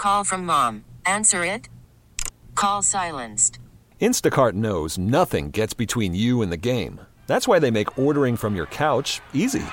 Call from mom. Answer it. Call silenced. Instacart knows nothing gets between you and the game. That's why they make ordering from your couch easy.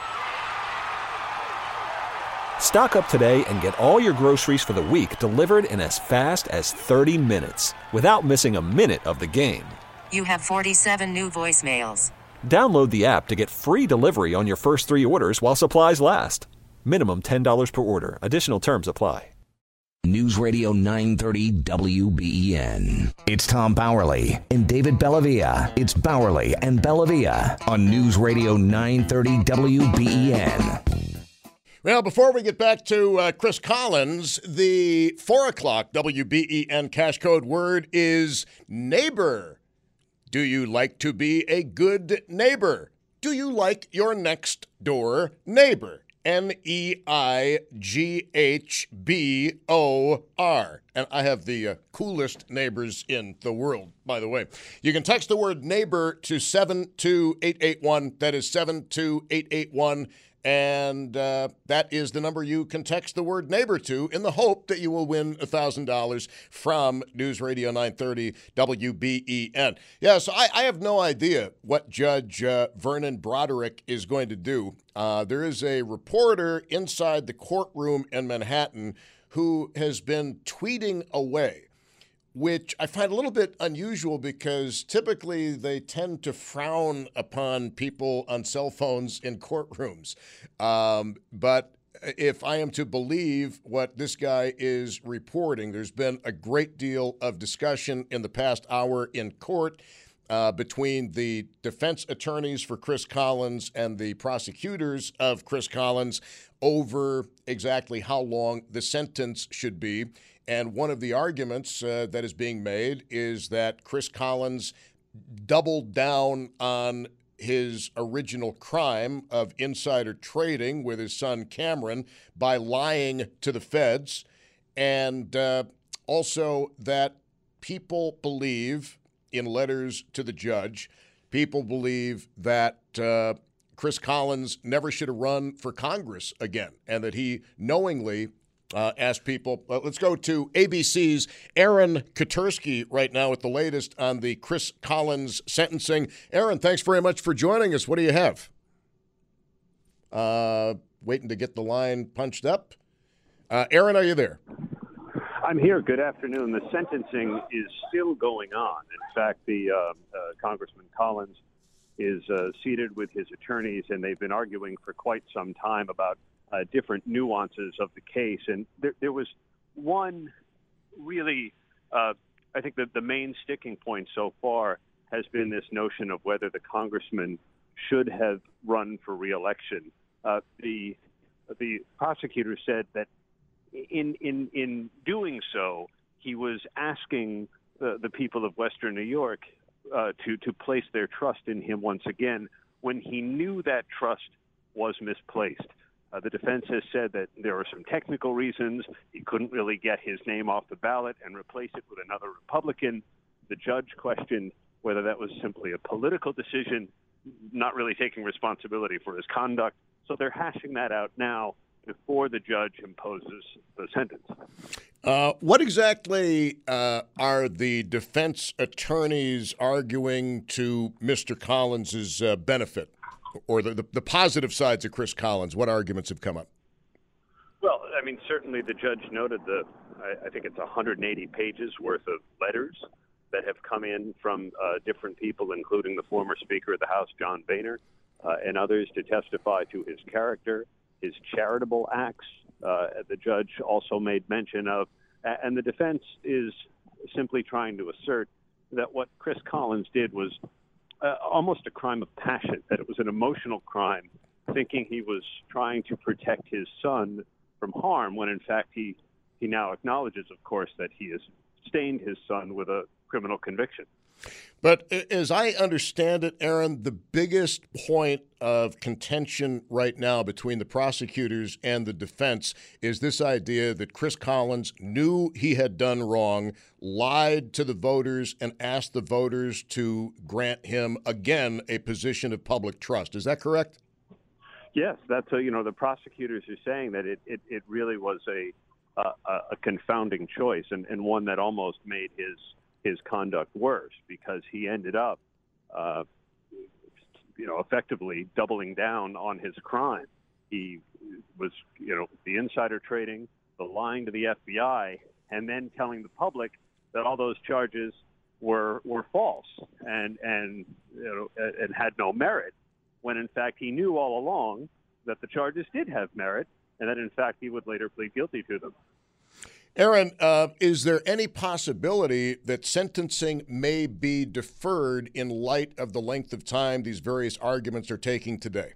Stock up today and get all your groceries for the week delivered in as fast as 30 minutes without missing a minute of the game. You have 47 new voicemails. Download the app to get free delivery on your first 3 orders while supplies last. Minimum $10 per order. Additional terms apply. News Radio 930 WBEN. It's Tom Bowerly and David Bellavia. It's Bowerly and Bellavia on News Radio 930 WBEN. Well, before we get back to Chris Collins, the 4 o'clock WBEN cash code word is neighbor. Do you like to be a good neighbor? Do you like your next door neighbor? NEIGHBOR. And I have the coolest neighbors in the world, by the way. You can text the word neighbor to 72881. That is 72881. And that is the number you can text the word neighbor to in the hope that you will win $1,000 from News Radio 930 WBEN. Yeah, so I have no idea what Judge Vernon Broderick is going to do. There is a reporter inside the courtroom in Manhattan who has been tweeting away, which I find a little bit unusual because typically they tend to frown upon people on cell phones in courtrooms. But if I am to believe what this guy is reporting, there's been a great deal of discussion in the past hour in court between the defense attorneys for Chris Collins and the prosecutors of Chris Collins over exactly how long the sentence should be. And one of the arguments that is being made is that Chris Collins doubled down on his original crime of insider trading with his son Cameron by lying to the feds, and also that people believe, in letters to the judge, people believe that Chris Collins never should have run for Congress again, and that he knowingly asked people. Let's go to ABC's Aaron Katersky right now with the latest on the Chris Collins sentencing. Aaron, thanks very much for joining us. What do you have? Waiting to get the line punched up. Aaron, are you there? I'm here. Good afternoon. The sentencing is still going on. In fact, the Congressman Collins is seated with his attorneys, and they've been arguing for quite some time about different nuances of the case. And there was one really, I think that the main sticking point so far has been this notion of whether the congressman should have run for re-election. The prosecutor said that in doing so, he was asking the people of Western New York to place their trust in him once again when he knew that trust was misplaced. The defense has said that there are some technical reasons. He couldn't really get his name off the ballot and replace it with another Republican. The judge questioned whether that was simply a political decision, not really taking responsibility for his conduct. So they're hashing that out now before the judge imposes the sentence. What exactly are the defense attorneys arguing to Mr. Collins's benefit? Or the positive sides of Chris Collins? What arguments have come up? Well, I mean, certainly the judge noted I think it's 180 pages worth of letters that have come in from different people, including the former Speaker of the House, John Boehner, and others to testify to his character, his charitable acts. The judge also made mention of, and the defense is simply trying to assert that what Chris Collins did was almost a crime of passion, that it was an emotional crime, thinking he was trying to protect his son from harm, when in fact he now acknowledges, of course, that he has stained his son with a criminal conviction. But as I understand it, Aaron, the biggest point of contention right now between the prosecutors and the defense is this idea that Chris Collins knew he had done wrong, lied to the voters, and asked the voters to grant him, again, a position of public trust. Is that correct? Yes, that's the prosecutors are saying that it really was a a confounding choice, and one that almost made his conduct worse, because he ended up, effectively doubling down on his crime. He was, the insider trading, the lying to the FBI, and then telling the public that all those charges were false and had no merit, when in fact he knew all along that the charges did have merit, and that in fact he would later plead guilty to them. Aaron, is there any possibility that sentencing may be deferred in light of the length of time these various arguments are taking today?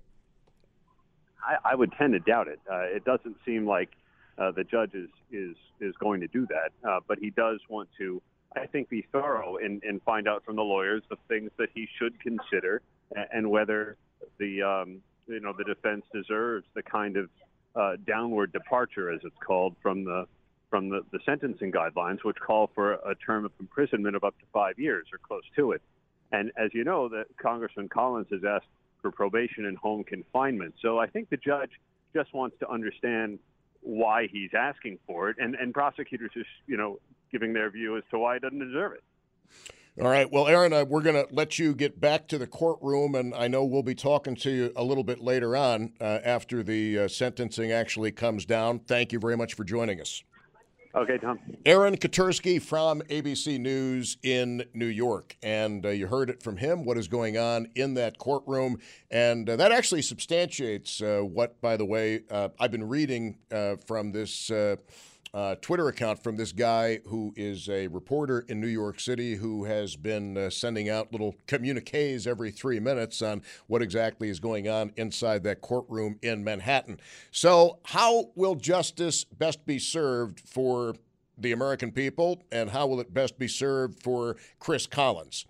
I would tend to doubt it. It doesn't seem like the judge is going to do that, but he does want to, I think, be thorough and find out from the lawyers the things that he should consider, and whether the defense deserves the kind of downward departure, as it's called, from the sentencing guidelines, which call for a term of imprisonment of up to 5 years or close to it. And as you know, that Congressman Collins has asked for probation and home confinement. So I think the judge just wants to understand why he's asking for it, and prosecutors are, giving their view as to why he doesn't deserve it. All right. Well, Aaron, we're going to let you get back to the courtroom, and I know we'll be talking to you a little bit later on after the sentencing actually comes down. Thank you very much for joining us. Okay, Tom. Aaron Katersky from ABC News in New York. And you heard it from him, what is going on in that courtroom. And that actually substantiates what, by the way, I've been reading from this Twitter account from this guy who is a reporter in New York City who has been sending out little communiques every 3 minutes on what exactly is going on inside that courtroom in Manhattan. So how will justice best be served for the American people, and how will it best be served for Chris Collins?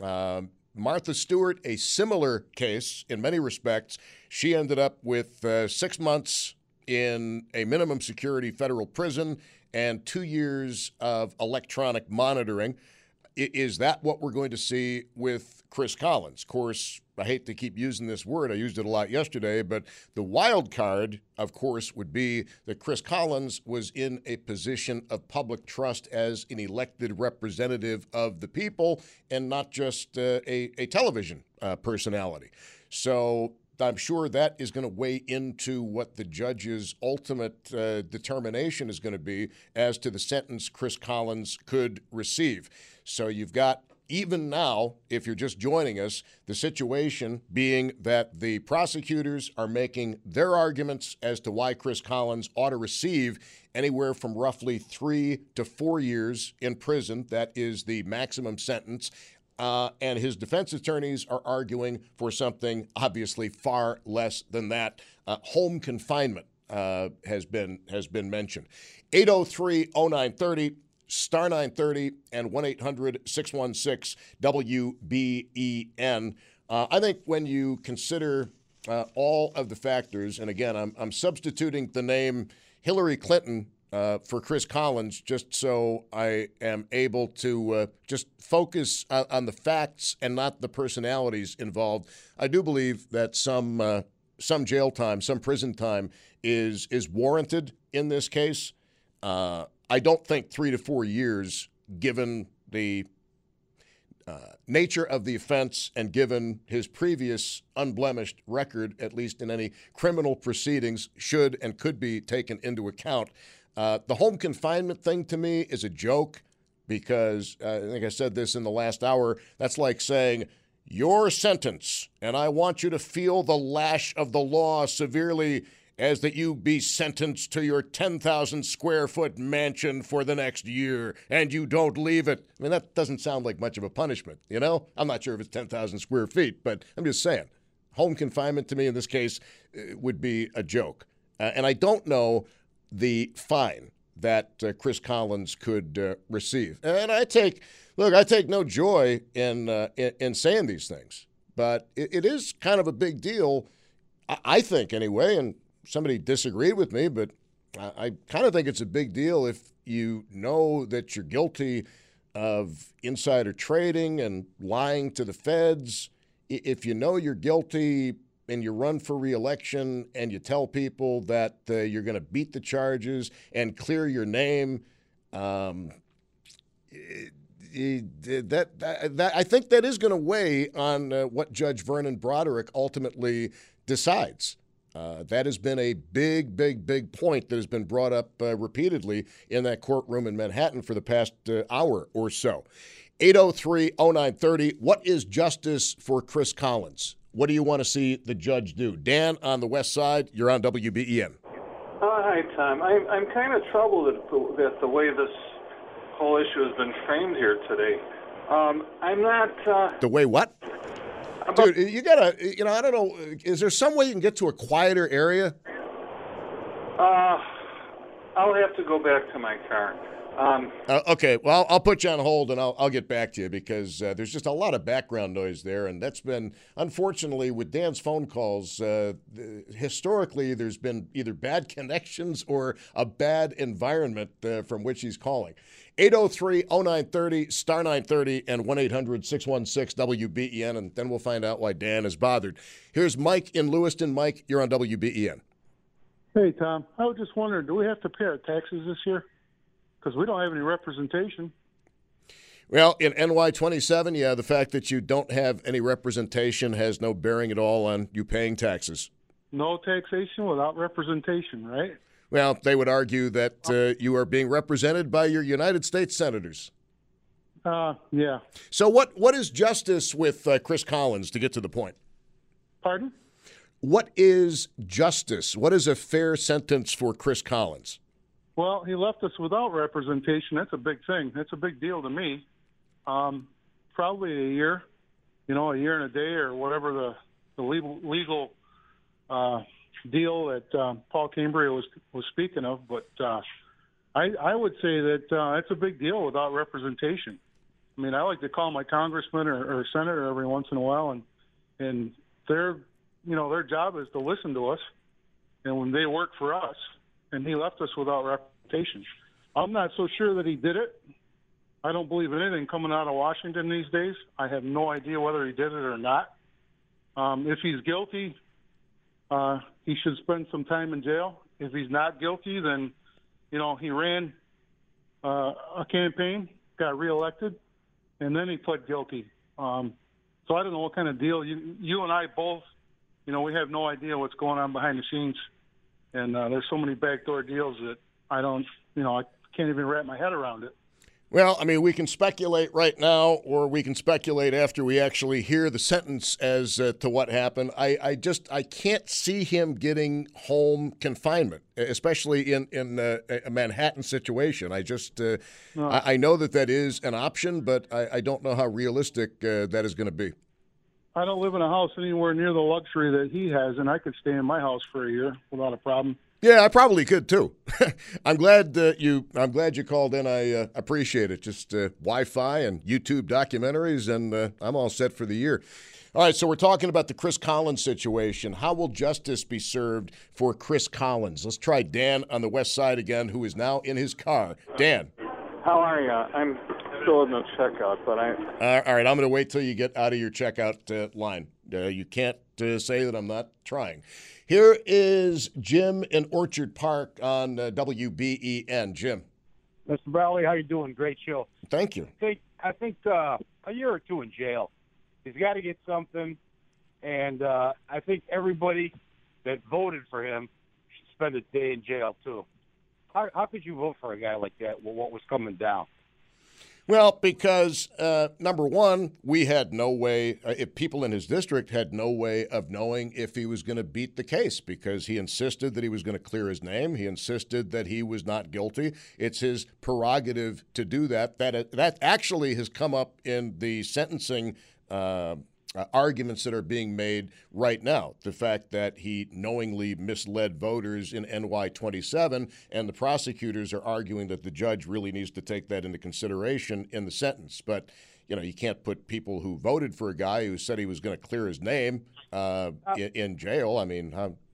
Martha Stewart, a similar case in many respects. She ended up with 6 months in a minimum security federal prison and 2 years of electronic monitoring. Is that what we're going to see with Chris Collins? Of course, I hate to keep using this word. I used it a lot yesterday, but the wild card, of course, would be that Chris Collins was in a position of public trust as an elected representative of the people and not just a television personality. So I'm sure that is going to weigh into what the judge's ultimate determination is going to be as to the sentence Chris Collins could receive. So you've got, even now, if you're just joining us, the situation being that the prosecutors are making their arguments as to why Chris Collins ought to receive anywhere from roughly 3 to 4 years in prison. That is the maximum sentence. And his defense attorneys are arguing for something obviously far less than that. Home confinement has been mentioned. 803-0930, star 930, and 1-800-616-WBEN. I think when you consider all of the factors, and again, I'm substituting the name Hillary Clinton for Chris Collins, just so I am able to just focus on the facts and not the personalities involved. I do believe that some jail time, some prison time is warranted in this case. I don't think 3 to 4 years, given the nature of the offense and given his previous unblemished record, at least in any criminal proceedings, should and could be taken into account. The home confinement thing to me is a joke because I think I said this in the last hour. That's like saying, your sentence, and I want you to feel the lash of the law severely as that you be sentenced to your 10,000 square foot mansion for the next year and you don't leave it. I mean, that doesn't sound like much of a punishment, you know? I'm not sure if it's 10,000 square feet, but I'm just saying. Home confinement to me in this case would be a joke. And I don't know the fine that Chris Collins could receive. And I take no joy in saying these things, but it is kind of a big deal, I think anyway, and somebody disagreed with me, but I kind of think it's a big deal if you know that you're guilty of insider trading and lying to the feds. If you know you're guilty and you run for re-election and you tell people that you're going to beat the charges and clear your name, I think that is going to weigh on what Judge Vernon Broderick ultimately decides. That has been a big point that has been brought up repeatedly in that courtroom in Manhattan for the past hour or so. 803-0930, what is justice for Chris Collins? What do you want to see the judge do? Dan on the west side, you're on WBEN. Hi, Tom. I'm kind of troubled at the way this whole issue has been framed here today. I'm not... The way what? Dude, you gotta, I don't know, is there some way you can get to a quieter area? I'll have to go back to my car. Okay, well, I'll put you on hold and I'll get back to you because there's just a lot of background noise there, and that's been, unfortunately, with Dan's phone calls, historically there's been either bad connections or a bad environment from which he's calling. 803-0930, star 930, and 1-800-616-WBEN, and then we'll find out why Dan is bothered. Here's Mike in Lewiston. Mike, you're on WBEN. Hey, Tom. I was just wondering, do we have to pay our taxes this year? Because we don't have any representation. Well, in NY27, yeah, the fact that you don't have any representation has no bearing at all on you paying taxes. No taxation without representation, right? Well, they would argue that you are being represented by your United States senators. Yeah. So what is justice with Chris Collins, to get to the point? Pardon? What is justice? What is a fair sentence for Chris Collins? Well, he left us without representation. That's a big thing. That's a big deal to me. Probably a year and a day or whatever the legal deal that Paul Cambria was speaking of. But I would say that it's a big deal without representation. I mean, I like to call my congressman or senator every once in a while, and their job is to listen to us, and when they work for us. And he left us without representation. I'm not so sure that he did it. I don't believe anything coming out of Washington these days. I have no idea whether he did it or not. If he's guilty, he should spend some time in jail. If he's not guilty, then, he ran a campaign, got reelected, and then he pled guilty. So I don't know what kind of deal. You and I both, we have no idea what's going on behind the scenes. And there's so many backdoor deals that I can't even wrap my head around it. Well, I mean, we can speculate right now, or we can speculate after we actually hear the sentence as to what happened. I can't see him getting home confinement, especially in a Manhattan situation. I know that is an option, but I don't know how realistic that is going to be. I don't live in a house anywhere near the luxury that he has, and I could stay in my house for a year without a problem. Yeah, I probably could too. I'm glad you called in. I appreciate it. Just Wi-Fi and YouTube documentaries, and I'm all set for the year. All right, so we're talking about the Chris Collins situation. How will justice be served for Chris Collins? Let's try Dan on the west side again, who is now in his car. Dan. How are you? I'm still in the checkout, but all right, I'm going to wait till you get out of your checkout line. You can't say that I'm not trying. Here is Jim in Orchard Park on WBEN. Jim. Mr. Bradley, how you doing? Great show. Thank you. I think a year or two in jail. He's got to get something, and I think everybody that voted for him should spend a day in jail, too. How could you vote for a guy like that with what was coming down? Well, because, number one, we had no way, if people in his district had no way of knowing if he was going to beat the case, because he insisted that he was going to clear his name. He insisted that he was not guilty. It's his prerogative to do that. That actually has come up in the sentencing arguments that are being made right now. The fact that he knowingly misled voters in NY27, and the prosecutors are arguing that the judge really needs to take that into consideration in the sentence. But, you can't put people who voted for a guy who said he was going to clear his name in jail. I mean,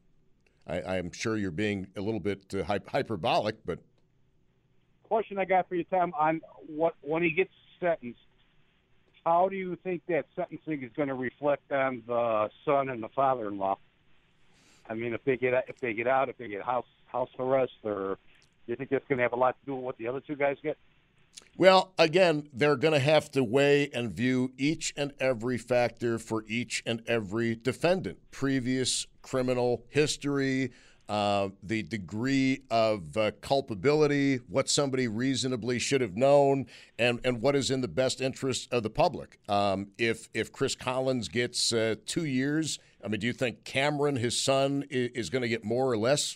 I'm sure you're being a little bit hyperbolic, but... Question I got for you, Tom, on when he gets sentenced, how do you think that sentencing is going to reflect on the son and the father-in-law? I mean, if they get out, if they get house arrest, or do you think that's going to have a lot to do with what the other two guys get? Well, again, they're going to have to weigh and view each and every factor for each and every defendant. Previous criminal history, the degree of culpability, what somebody reasonably should have known, and what is in the best interest of the public. If Chris Collins gets 2 years, I mean, do you think Cameron, his son, is going to get more or less?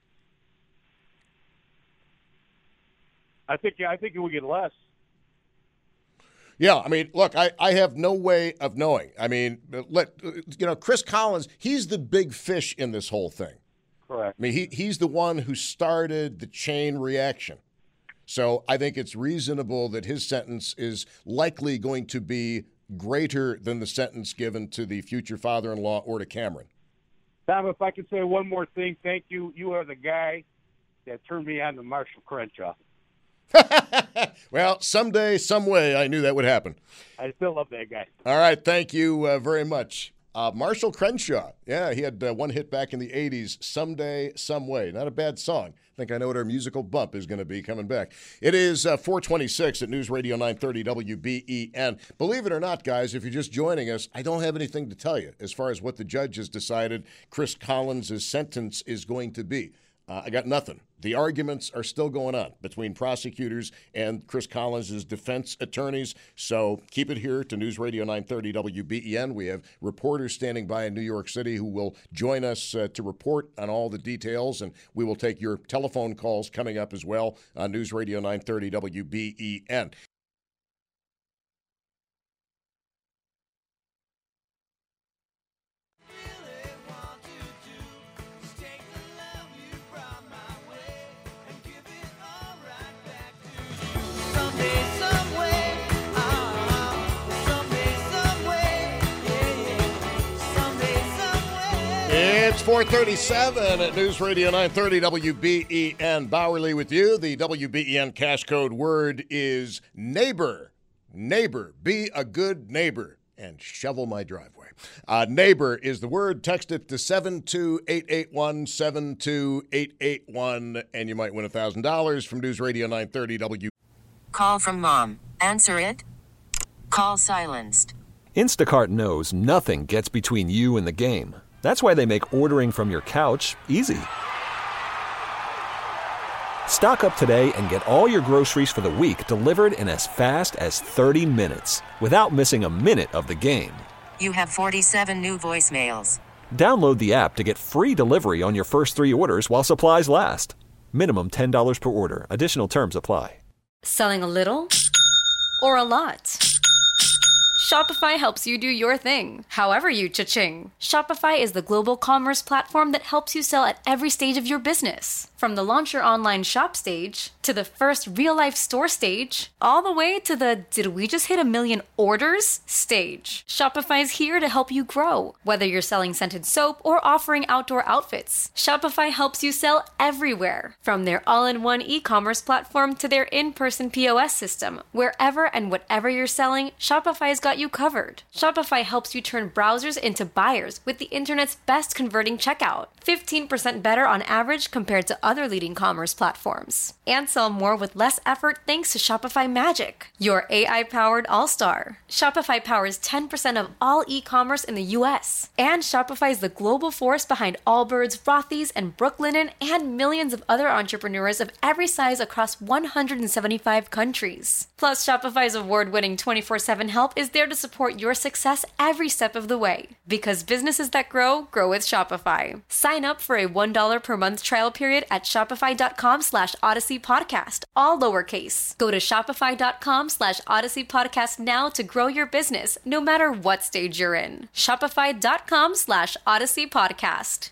I think it would get less. Yeah, I mean, look, I have no way of knowing. I mean, Chris Collins, he's the big fish in this whole thing. Correct. I mean, he's the one who started the chain reaction. So I think it's reasonable that his sentence is likely going to be greater than the sentence given to the future father-in-law or to Cameron. Tom, if I could say one more thing, thank you. You are the guy that turned me on to Marshall Crenshaw. Well, someday, some way, I knew that would happen. I still love that guy. All right, thank you very much. Marshall Crenshaw. Yeah, he had one hit back in the 80s, Someday, Some Way. Not a bad song. I think I know what our musical bump is going to be coming back. It is 4:26 at News Radio 930 WBEN. Believe it or not, guys, if you're just joining us, I don't have anything to tell you as far as what the judge has decided Chris Collins' sentence is going to be. I got nothing. The arguments are still going on between prosecutors and Chris Collins' defense attorneys. So keep it here to News Radio 930 WBEN. We have reporters standing by in New York City who will join us to report on all the details, and we will take your telephone calls coming up as well on News Radio 930 WBEN. It's 4:37 at News Radio 930 WBEN. Bowerly with you. The WBEN cash code word is neighbor. Neighbor. Be a good neighbor and shovel my driveway. Neighbor is the word. Text it to 72881, 72881, and you might win $1,000 from News Radio 930 WBEN. Call from mom. Answer it. Call silenced. Instacart knows nothing gets between you and the game. That's why they make ordering from your couch easy. Stock up today and get all your groceries for the week delivered in as fast as 30 minutes without missing a minute of the game. You have 47 new voicemails. Download the app to get free delivery on your first 3 orders while supplies last. Minimum $10 per order. Additional terms apply. Selling a little or a lot? Shopify helps you do your thing, however you cha-ching. Shopify is the global commerce platform that helps you sell at every stage of your business. From the launch your online shop stage, to the first real-life store stage, all the way to the did we just hit 1 million orders stage. Shopify is here to help you grow. Whether you're selling scented soap or offering outdoor outfits, Shopify helps you sell everywhere. From their all-in-one e-commerce platform to their in-person POS system, wherever and whatever you're selling, Shopify's got you covered. Shopify helps you turn browsers into buyers with the internet's best converting checkout. 15% better on average compared to other leading commerce platforms. And sell more with less effort thanks to Shopify Magic, your AI-powered all-star. Shopify powers 10% of all e-commerce in the U.S. And Shopify is the global force behind Allbirds, Rothy's, and Brooklinen, and millions of other entrepreneurs of every size across 175 countries. Plus, Shopify's award-winning 24/7 help is there to support your success every step of the way. Because businesses that grow, grow with Shopify. Sign up for a $1 per month trial period at shopify.com/Odyssey Podcast, all lowercase. Go to shopify.com/Odyssey Podcast now to grow your business, no matter what stage you're in. Shopify.com/Odyssey Podcast.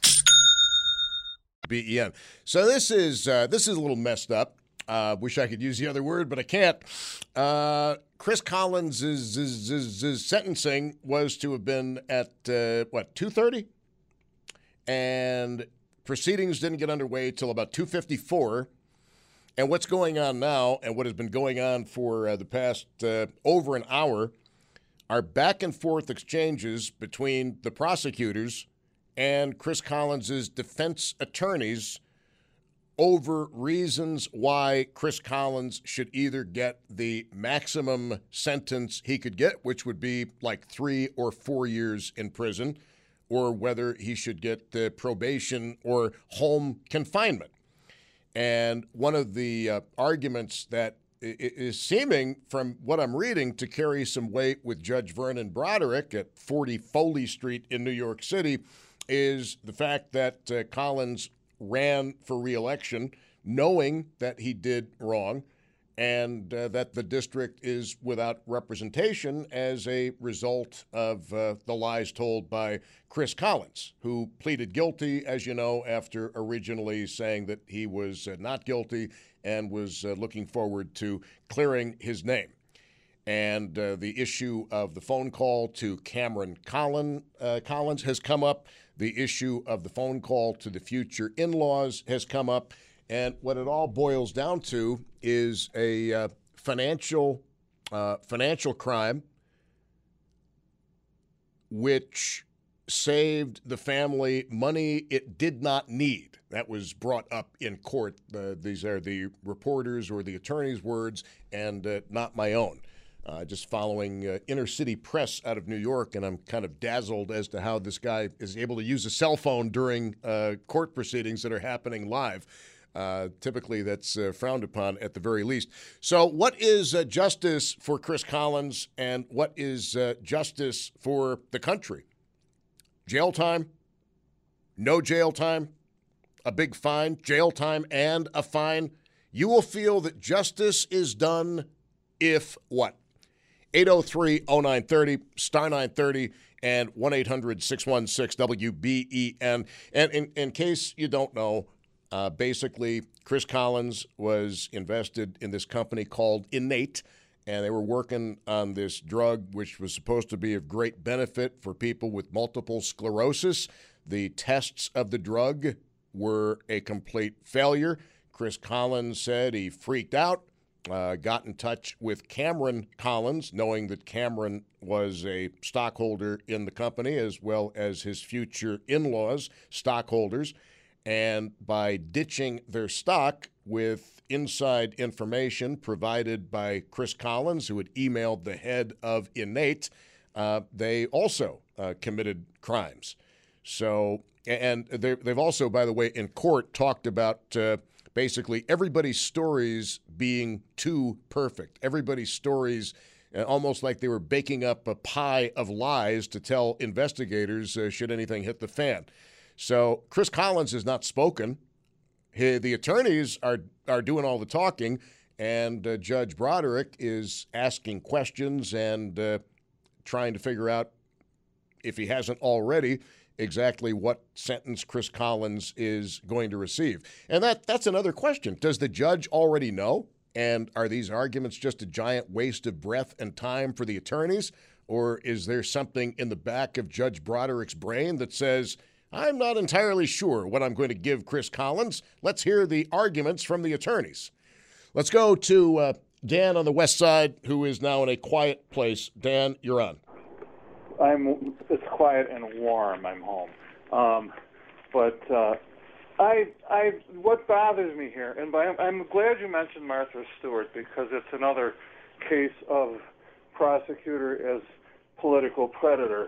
BEN. So this is a little messed up. Wish I could use the other word, but I can't. Chris Collins' sentencing was to have been at, 2:30? And proceedings didn't get underway till about 2:54. And what's going on now, and what has been going on for the past over an hour, are back and forth exchanges between the prosecutors and Chris Collins' defense attorneys over reasons why Chris Collins should either get the maximum sentence he could get, which would be like 3 or 4 years in prison, or whether he should get the probation or home confinement. And one of the arguments that is seeming, from what I'm reading, to carry some weight with Judge Vernon Broderick at 40 Foley Street in New York City is the fact that Collins ran for re-election knowing that he did wrong and that the district is without representation as a result of the lies told by Chris Collins, who pleaded guilty, as you know, after originally saying that he was not guilty and was looking forward to clearing his name. And the issue of the phone call to Cameron Collins has come up. The issue of the phone call to the future in-laws has come up. And what it all boils down to is a financial crime which saved the family money it did not need. That was brought up in court. These are the reporters or the attorney's words and not my own. Just following inner city press out of New York, and I'm kind of dazzled as to how this guy is able to use a cell phone during court proceedings that are happening live. Typically, that's frowned upon at the very least. So what is justice for Chris Collins, and what is justice for the country? Jail time? No jail time? A big fine? Jail time and a fine? You will feel that justice is done if what? 803-0930, star 930, and 1-800-616-WBEN. And in case you don't know, basically, Chris Collins was invested in this company called Innate, and they were working on this drug which was supposed to be of great benefit for people with multiple sclerosis. The tests of the drug were a complete failure. Chris Collins said he freaked out. Got in touch with Cameron Collins, knowing that Cameron was a stockholder in the company as well as his future in-laws, stockholders. And by ditching their stock with inside information provided by Chris Collins, who had emailed the head of Innate, they also committed crimes. So, and they've also, by the way, in court talked about basically everybody's stories being too perfect. Everybody's stories almost like they were baking up a pie of lies to tell investigators should anything hit the fan. So Chris Collins has not spoken. The attorneys are doing all the talking, and Judge Broderick is asking questions and trying to figure out, if he hasn't already, exactly what sentence Chris Collins is going to receive. And that's another question. Does the judge already know? And are these arguments just a giant waste of breath and time for the attorneys? Or is there something in the back of Judge Broderick's brain that says, I'm not entirely sure what I'm going to give Chris Collins. Let's hear the arguments from the attorneys. Let's go to Dan on the west side, who is now in a quiet place. Dan, you're on. It's quiet and warm. I'm home, but what bothers me here, and I'm glad you mentioned Martha Stewart, because it's another case of prosecutor as political predator.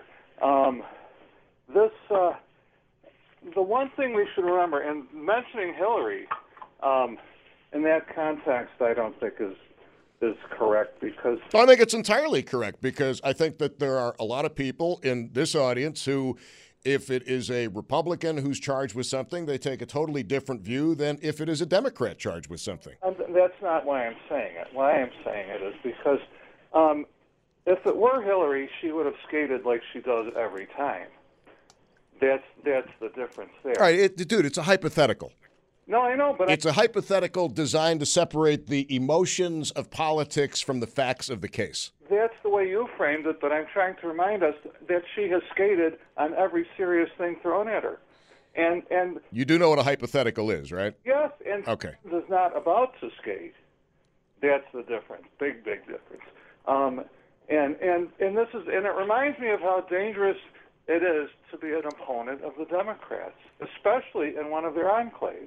The one thing we should remember, and mentioning Hillary in that context, I don't think is correct, because I think it's entirely correct, because I think that there are a lot of people in this audience who, if it is a Republican who's charged with something, they take a totally different view than if it is a Democrat charged with something. That's not why I'm saying it. Why I'm saying it is because if it were Hillary, she would have skated like she does every time. That's the difference there. All right, dude, it's a hypothetical. No, I know, but it's a hypothetical designed to separate the emotions of politics from the facts of the case. That's the way you framed it, but I'm trying to remind us that she has skated on every serious thing thrown at her. And you do know what a hypothetical is, right? Yes, and okay. Is not about to skate. That's the difference, big difference. And this is, and it reminds me of how dangerous it is to be an opponent of the Democrats, especially in one of their enclaves.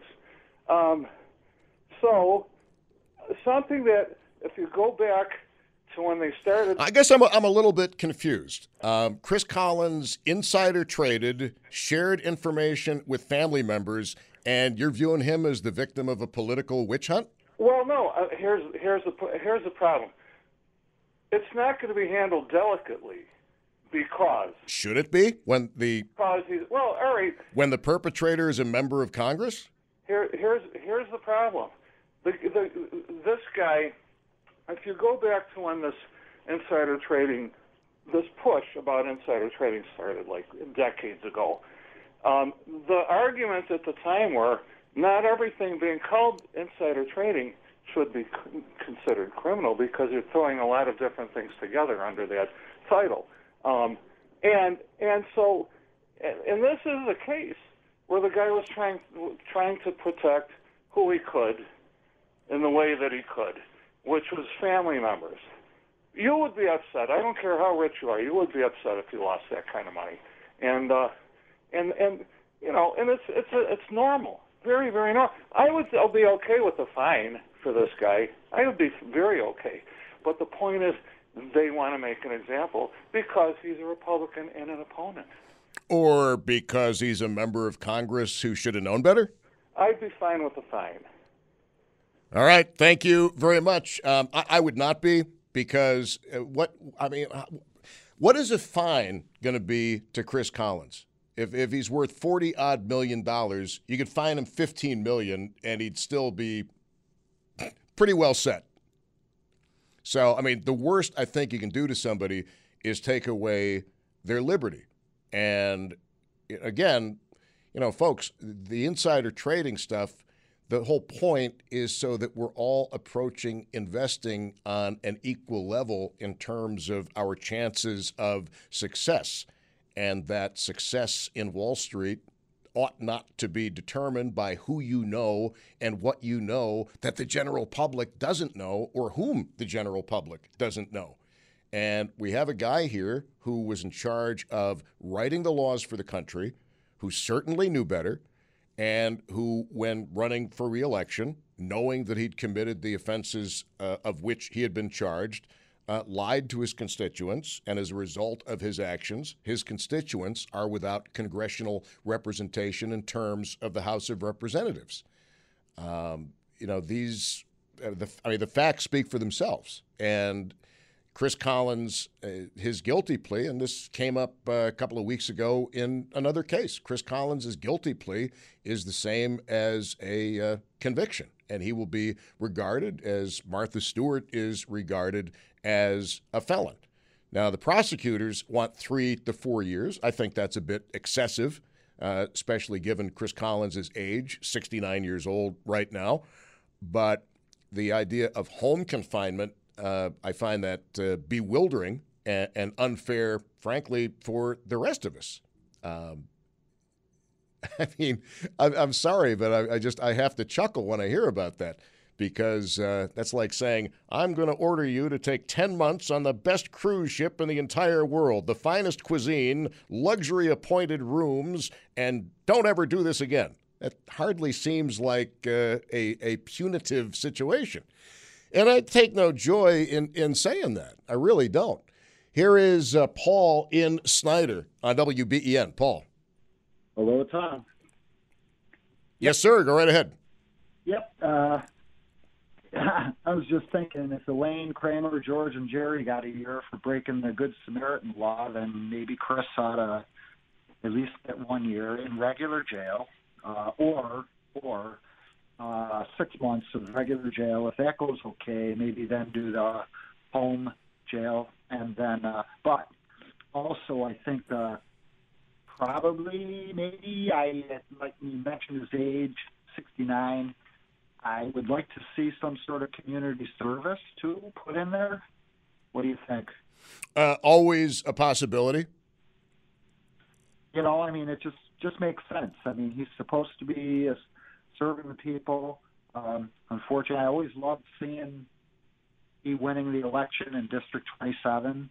So something that, if you go back to when they started, I guess I'm a little bit confused. Chris Collins insider traded, shared information with family members, and you're viewing him as the victim of a political witch hunt? Well, no. Here's the problem. It's not going to be handled delicately because. Should it be when the perpetrator is a member of Congress? Here's the problem. This guy, if you go back to when this insider trading, this push about insider trading started like decades ago, the arguments at the time were not everything being called insider trading should be considered criminal because you're throwing a lot of different things together under that title. And this is a case where the guy was trying to protect who he could in the way that he could, which was family members. You would be upset. I don't care how rich you are. You would be upset if you lost that kind of money. And you know, and it's normal, very, very normal. I'll be okay with the fine for this guy. I would be very okay. But the point is, they want to make an example because he's a Republican and an opponent. Or because he's a member of Congress who should have known better? I'd be fine with the fine. All right. Thank you very much. I would not be, because what is a fine going to be to Chris Collins? If he's worth $40-odd million, you could fine him $15 million and he'd still be pretty well set. So, I mean, the worst I think you can do to somebody is take away their liberty. And again, you know, folks, the insider trading stuff, the whole point is so that we're all approaching investing on an equal level in terms of our chances of success. And that success in Wall Street ought not to be determined by who you know and what you know that the general public doesn't know, or whom the general public doesn't know. And we have a guy here who was in charge of writing the laws for the country, who certainly knew better, and who, when running for re-election, knowing that he'd committed the offenses of which he had been charged, lied to his constituents, and as a result of his actions, his constituents are without congressional representation in terms of the House of Representatives. You know, the facts speak for themselves. And Chris Collins, his guilty plea, and this came up a couple of weeks ago in another case. Chris Collins' guilty plea is the same as a conviction, and he will be regarded, as Martha Stewart is regarded, as a felon. Now, the prosecutors want 3 to 4 years. I think that's a bit excessive, especially given Chris Collins' age, 69 years old right now. But the idea of home confinement, I find that bewildering and unfair, frankly, for the rest of us. I mean, I'm sorry, but I have to chuckle when I hear about that, because that's like saying, I'm going to order you to take 10 months on the best cruise ship in the entire world, the finest cuisine, luxury appointed rooms, and don't ever do this again. That hardly seems like a punitive situation. And I take no joy in saying that. I really don't. Here is Paul in Snyder on WBEN. Paul. Hello, Tom. Yes, sir. Go right ahead. Yep. I was just thinking, if Elaine, Kramer, George, and Jerry got a year for breaking the Good Samaritan law, then maybe Chris ought to at least get 1 year in regular jail, or 6 months of regular jail. If that goes okay, maybe then do the home jail. And then, but also I think probably, maybe, like you mentioned his age, 69, I would like to see some sort of community service, too, put in there. What do you think? Always a possibility. You know, I mean, it just makes sense. I mean, he's supposed to be serving the people. Unfortunately, I always loved seeing, winning the election in District 27,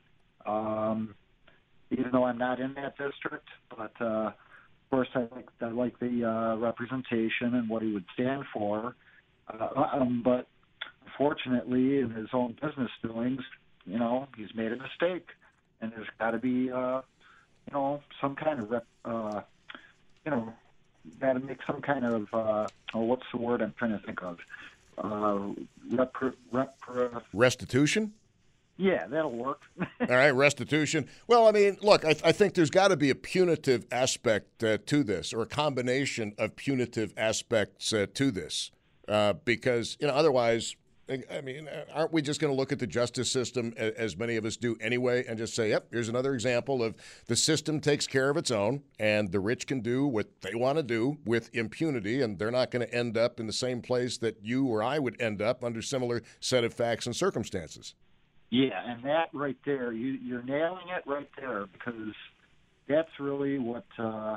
even though I'm not in that district. But of course, I like the representation and what he would stand for. But unfortunately, in his own business doings, he's made a mistake, and there's got to be some kind of got to make some kind of what's the word I'm trying to think of? Restitution? Yeah, that'll work. All right, restitution. Well, I mean, look, I think there's got to be a punitive aspect to this, or a combination of punitive aspects to this, because otherwise, I mean, aren't we just going to look at the justice system, as many of us do anyway, and just say, yep, here's another example of the system takes care of its own, and the rich can do what they want to do with impunity, and they're not going to end up in the same place that you or I would end up under similar set of facts and circumstances. Yeah, and that right there, you're nailing it right there, because that's really what I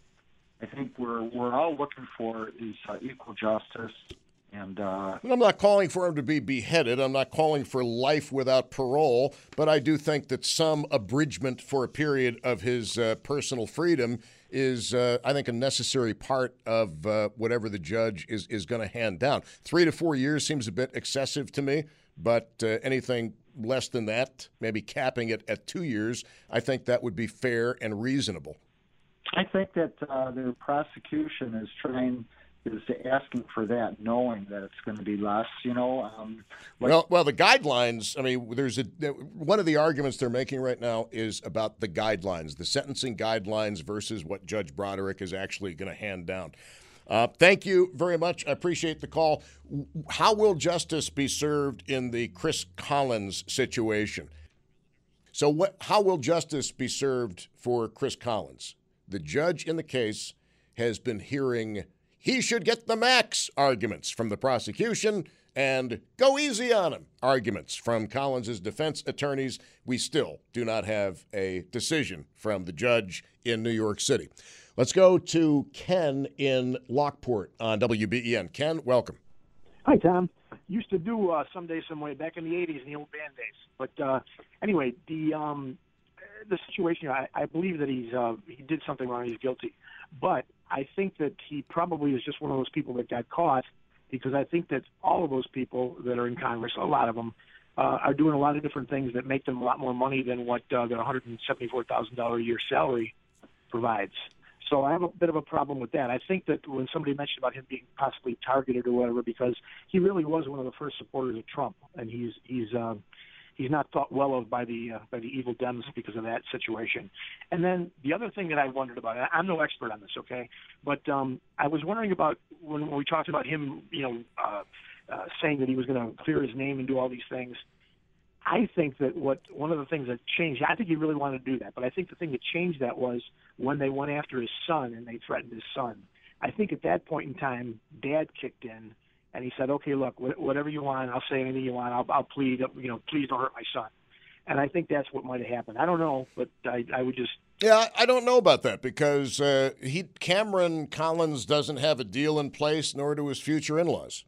think we're all looking for is equal justice. And I'm not calling for him to be beheaded. I'm not calling for life without parole, but I do think that some abridgment for a period of his personal freedom is, I think, a necessary part of whatever the judge is going to hand down. 3 to 4 years seems a bit excessive to me, but anything less than that, maybe capping it at 2 years, I think that would be fair and reasonable. I think that the prosecution is asking for that, knowing that it's going to be less, Well, the guidelines, I mean, one of the arguments they're making right now is about the guidelines, the sentencing guidelines versus what Judge Broderick is actually going to hand down. Thank you very much. I appreciate the call. How will justice be served in the Chris Collins situation? So how will justice be served for Chris Collins? The judge in the case has been hearing he should get the max arguments from the prosecution and go easy on him arguments from Collins' defense attorneys. We still do not have a decision from the judge in New York City. Let's go to Ken in Lockport on WBEN. Ken, welcome. Hi, Tom. Used to do Someday, Some Way back in the 80s, in the old band days. But anyway, the situation, I believe that he did something wrong. He's guilty. But I think that he probably is just one of those people that got caught, because I think that all of those people that are in Congress, a lot of them, are doing a lot of different things that make them a lot more money than what the $174,000 a year salary provides. So I have a bit of a problem with that. I think that when somebody mentioned about him being possibly targeted or whatever, because he really was one of the first supporters of Trump, and he's not thought well of by the evil Dems because of that situation. And then the other thing that I wondered about, I'm no expert on this, okay, but I was wondering about when we talked about him, saying that he was going to clear his name and do all these things. I think that one of the things that changed, I think he really wanted to do that, but I think the thing that changed that was when they went after his son and they threatened his son. I think at that point in time, Dad kicked in and he said, okay, look, whatever you want, I'll say anything you want, I'll plead, please don't hurt my son. And I think that's what might have happened. I don't know, but I would just... Yeah, I don't know about that, because Cameron Collins doesn't have a deal in place, nor do his future in-laws.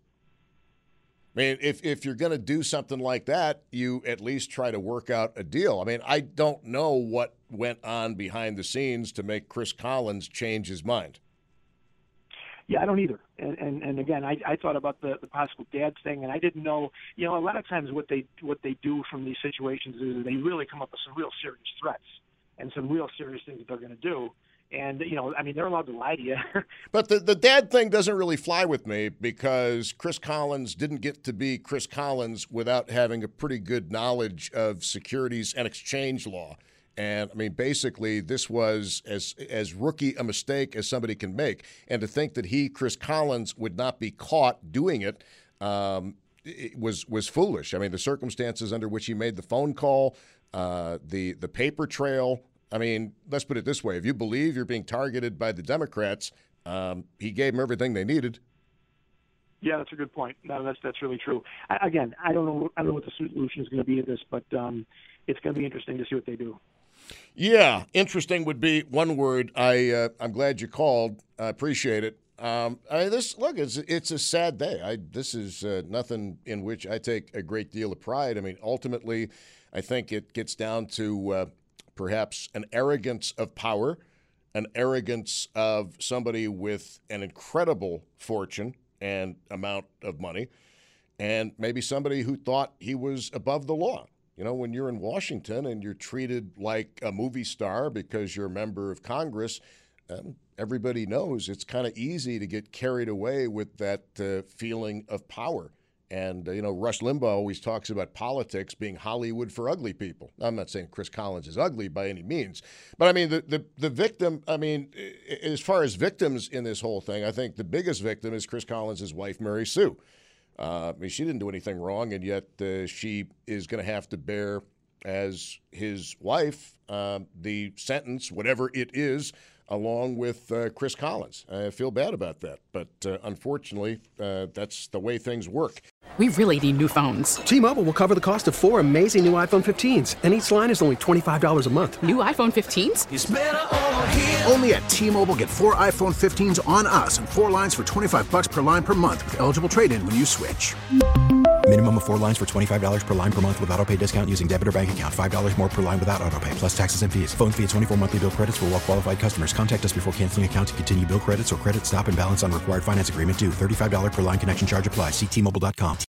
I mean, if you're going to do something like that, you at least try to work out a deal. I mean, I don't know what went on behind the scenes to make Chris Collins change his mind. Yeah, I don't either. And again, I thought about the possible Dad thing, and I didn't know. A lot of times what they do from these situations is they really come up with some real serious threats and some real serious things that they're going to do. And, they're allowed to lie to you. But the Dad thing doesn't really fly with me, because Chris Collins didn't get to be Chris Collins without having a pretty good knowledge of securities and exchange law. And, basically, this was as rookie a mistake as somebody can make. And to think that Chris Collins, would not be caught doing it, it was foolish. The circumstances under which he made the phone call, the paper trail. Let's put it this way. If you believe you're being targeted by the Democrats, he gave them everything they needed. Yeah, that's a good point. No, that's really true. I don't know what the solution is going to be to this, but it's going to be interesting to see what they do. Yeah, interesting would be one word. I'm glad you called. I appreciate it. It's a sad day. This is nothing in which I take a great deal of pride. I mean, ultimately, I think it gets down to perhaps an arrogance of power, an arrogance of somebody with an incredible fortune and amount of money, and maybe somebody who thought he was above the law. You know, when you're in Washington and you're treated like a movie star because you're a member of Congress, everybody knows it's kind of easy to get carried away with that feeling of power. And, Rush Limbaugh always talks about politics being Hollywood for ugly people. I'm not saying Chris Collins is ugly by any means. But, I mean, the victim, as far as victims in this whole thing, I think the biggest victim is Chris Collins' wife, Mary Sue. She didn't do anything wrong, and yet she is going to have to bear, as his wife, the sentence, whatever it is, along with Chris Collins. I feel bad about that, but unfortunately, that's the way things work. We really need new phones. T-Mobile will cover the cost of 4 amazing new iPhone 15s, and each line is only $25 a month. New iPhone 15s? It's better over here. Only at T-Mobile, get 4 iPhone 15s on us and 4 lines for $25 per line per month with eligible trade-in when you switch. Minimum of 4 lines for $25 per line per month with autopay discount using debit or bank account. $5 more per line without autopay, plus taxes and fees. Phone fee at 24 monthly bill credits for well-qualified customers. Contact us before canceling account to continue bill credits or credit stop and balance on required finance agreement due. $35 per line connection charge applies. See T-Mobile.com.